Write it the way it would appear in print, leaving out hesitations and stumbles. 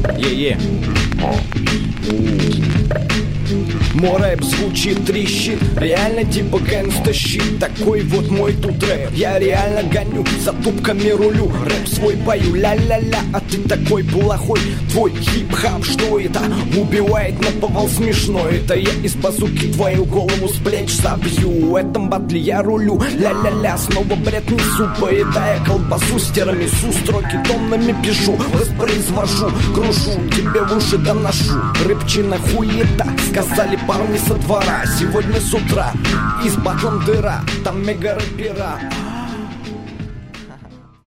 Е-е. Мой рэп звучит, трещит, реально типа гангста-щит. Такой вот мой тут рэп. Я реально гоню, за тупками рулю, рэп свой пою, ля-ля-ля. А ты такой плохой, твой хип-хап, что это? Убивает наповал смешно. Это я из базуки твою голову с плеч собью. В этом батле я рулю, ля-ля-ля. Снова бред несу, поедая колбасу с тирамису. Строки томнами пишу, воспроизвожу, крушу, тебе в уши доношу. Рыбчина хуета, сказали парни со двора. Сегодня с утра из батлом дыра, там мега рэпера.